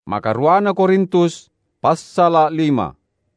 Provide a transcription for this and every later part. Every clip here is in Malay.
Maka ruana Korintus pasal 5.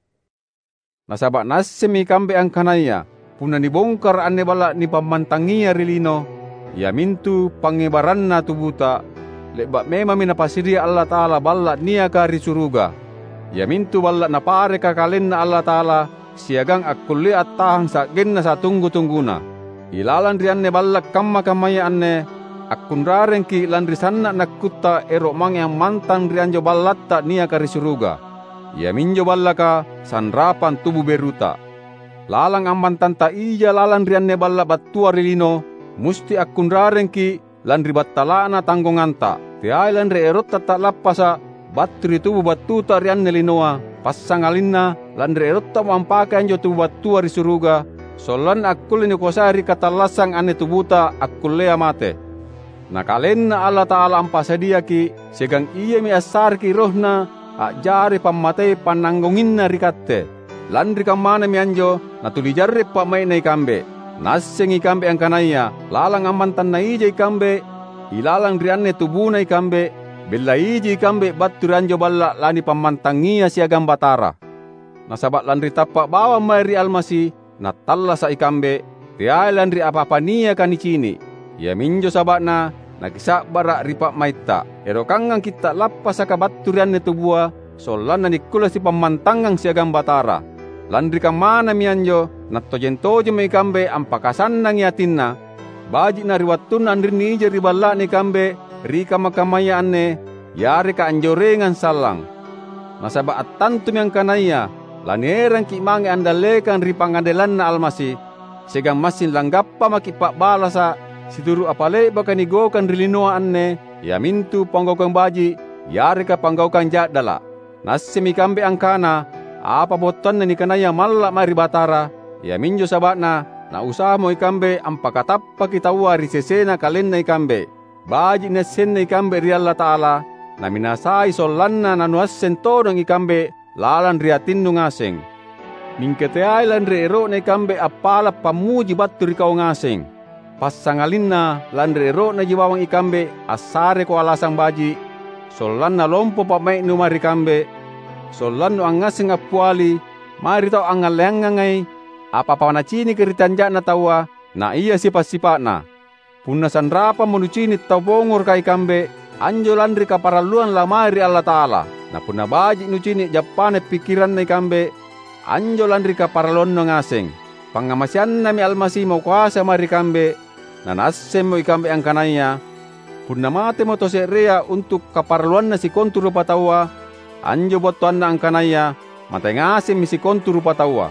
Nasabak nassemi kambe angkanaya puna nibongkar ane bala ni pamantangia rilino ya mintu pangebaranna tubuta lebak mema minapasiria Allah Ta'ala bala nia kari suruga ya mintu bala napare kakalenna Allah Ta'ala siagang akkulli attahang sa genna sa tunggu-tungguna ilalan rianne bala kamma-kammaya anne akkun rarengki lan risanna nakutta erok mang yang mantan rianjo balatta nia kari suruga ya minjo ballaka sanrapan tubuh beruta. Lalang amman tanta ija lalan rianne balla battua rilino, musti akkun rarengki lan ribattalana tanggonganta. Tiai lan re erot tak lappasa batturi tubuh battuta rianne linoa, passangalinna lan re erot tak mampaka anjo tubuh battua risuruga, solan akkul ni kosari katalasang ane tubuta akkullea mate. Nakalenna Allah Ta'ala ampasadiaki, segang iya mi asarki rohna, jari pammatei pananggonginna rikatte landri kamana mianjo natuli jarre pamai nai kambe nassengi kambe angkanaya lalang amantan na ija ikambe ilalang rianne tubuna ikambe bella iji ikambe battu ranjo balla lani pamantangia siagam batara nasabak landri tapak bawa mari almasi natalla sa ikambe tiai landri apa-apa nia kanicini ya minjo sabakna nakisak barak ripak maita erokangang kita lappas saka batturianne tubua solan nikula si pamantangang siagam batara landri kamana mianjo nattojen-tojen me kambe ampakasannang yatinna baji na riwattun andri nije riballa ni kambe rika makamaya anne yare ka anjorengan salang nasaba attantum yang kanaya lanerang ki mange andalekan ripangadelanna almasi segang masin langgappa makipak balasa situru apale bakani gokan rilinoa anne ya mintu panggaukan baji yare ka panggaukan jadala nassemi kambe angkana apa botan ni kanaya malla mari batara ya minjo sabakna na usaha mo ikambe ampakatappa kita wari sesena kalenna ikambe baji nesenna ikambe ri Allah Ta'ala na minasai solanna na nuassen todong ikambe lalan riatinnu ngaseng mingkete ailan re ero na ikambe apala pamuji battu rikau ngaseng passangalinna landre ero na jiwawang ikambe asare ko alasang baji solanna lompo pamai numari kambe solanno angaseng apuali mari tau angalengangai apa pawana cini keritanja na tawa na iya sifat-sifatna punna sanrapa menucini tau bongor kai kambe anjo landri kaparaluan lamari Allah Ta'ala na punna baji nucini japane pikiran na ikambe anjo landri kaparaluan ngaseng pangamasian nami almasi mau kuasa mari kambe na nassem mo ikambe angkanaya punna mate mo to serea untuk kaparluan na si kontu rupa tawa anjo botuan na angkanaya mate ngasem mi si kontu rupa tawa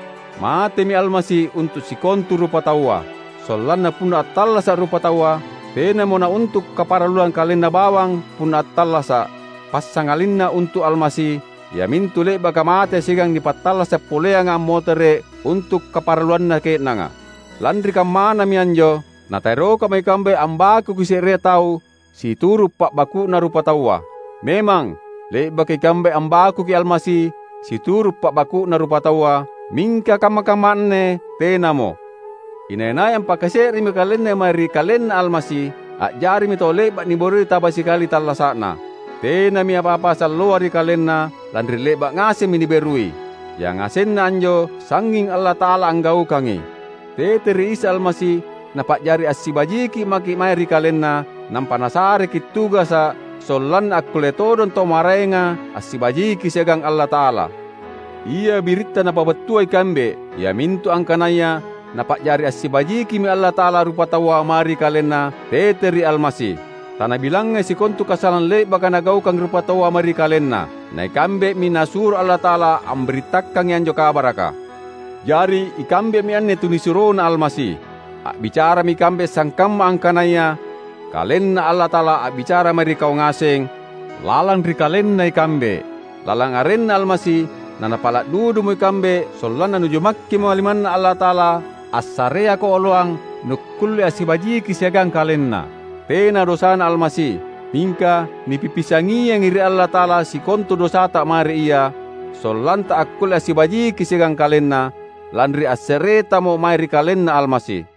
mate mi almasi untuk si kontu rupa tawa solan na punna atallasa rupa tawa tena mo na untuk kaparluan kalena bawang punna atallasa passangalinna untuk almasi ya mintu le baka mate sigang dipatallasa polea nga motere untuk kaparluan na kenanga landri kamana mi anjo na tairo kamay kambe ambaku kisere tau si turu pak baku na rupa tawa memang le baki kambe ambaku ki almasi si turu pak baku na rupa tawa mingka kama-kamanne tenamo inenay ang pakaseri mi kalenne mari kalenna almasi jari mi tole bak ni bori tabasi kali tallasana tena mi apa-apa salluari kalenna landri le bak ngase mi berui yang ngasenna anjo sanging Allah Ta'ala anggau kangi teteri isa almasi napak jari asibajiki maki mairi kalenna nampanasare kituga sa solan akule todon to marenga asibajiki segang Allah Ta'ala iya birita napabetuai kambe ya mintu angkanaya napak jari asibajiki mi Allah Ta'ala rupa tawa mari kalenna teteri almasi tanah bilangnya si kontu kasalan le baka nagau kang rupa tawa mari kalenna nai kambe minasur Allah Ta'ala amberitakan yang jo kabaraka jari ikambe mi anne tunisurona almasi bicara mi kambe sangkam angkanaya kalenna Allah Ta'ala bicara mari kau ngaseng lalang ri kalenna ikambe lalang arenna almasi nana palak dudu mo ikambe solana nuju makki mo alimanna Allah Ta'ala asarea ko oloang nukulli asibaji kisiagang kalenna tena dosana almasi mingka nipipisangi yang iri Allah Ta'ala si kontu dosa tak mari iya solanta akul asibaji kisiagang kalenna landri asereta mo mari kalenna almasi